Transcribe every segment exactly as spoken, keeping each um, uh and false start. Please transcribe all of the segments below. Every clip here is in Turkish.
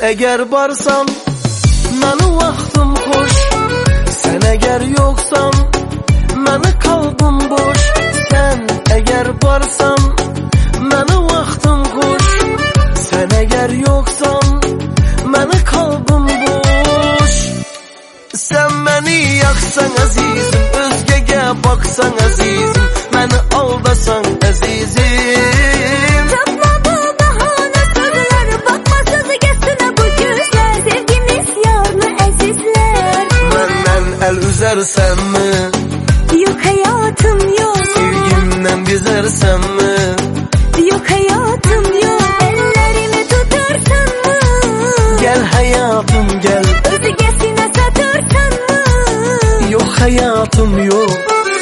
eğer barsan meni vaktim hoş. Sen eğer yoksan meni kalbim boş. Sen eğer barsan meni vaktim hoş. Sen eğer yoksan meni kalbim boş. Sen beni yaksan azizim, özgege baksan azizim, meni aldasan azizim. Tapma bu bahane sözler, bakma sözü geçsine bu gözler. Sevgimiz yarını azizler. Benden el üzersen mi? Yok hayatım yok. Sevgimden bizersen mi? Yok hayatım yok. Ellerimi tutarsan mı? Gel hayatım gel. Özgesine satarsan mı? Yok hayatım yok.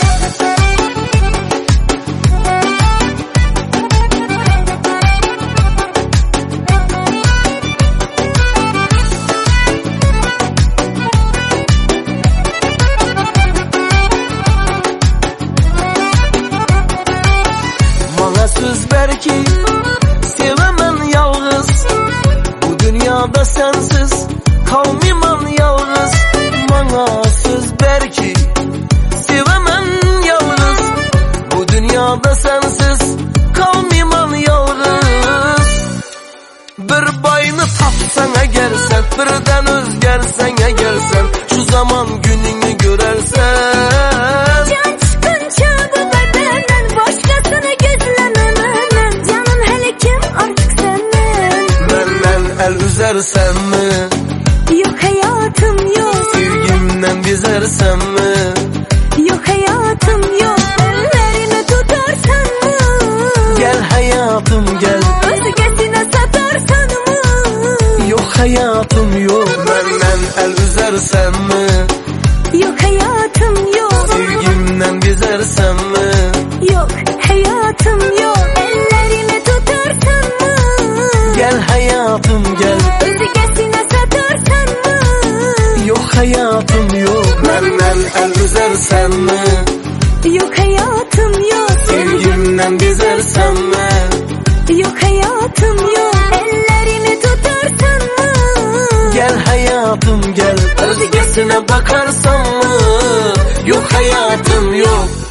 Bana söz ver ki sevemem yalnız, bu dünyada sensiz kalmam yalnız. Bana söz ver ki sevemem yalnız, bu dünyada sensiz kalmam yalnız. Bir bayını tapsan eğer sen, birden özgersen eğer sen, şu zaman gününü görersen. Can çıkınca bu bedenden başkasını gözlememem. Canım hele kim artık senden? Benden el üzersen mi? Yok hayatım yok. Sevgimden bizersen mi? Yok hayatım yok. Ellerimi tutarsan mı? Gel hayatım gel. Özgesine satarsan mı? Yok hayatım yok. Benden el üzersen mi? Yok hayatım yok. Sevgimden bizersen mi? Yok hayatım yok. Ellerimi tutarsan mı? Gel hayatım gel. Özgesine satarsan mı? Yok hayatım yok. Benden el üzersen mi? Yok hayatım yok. Sevgimden bizersen mi? Yok hayatım yok. Ellerimi tutarsan mı? Gel hayatım gel. Özgesine bakarsan mı? Yok hayatım yok.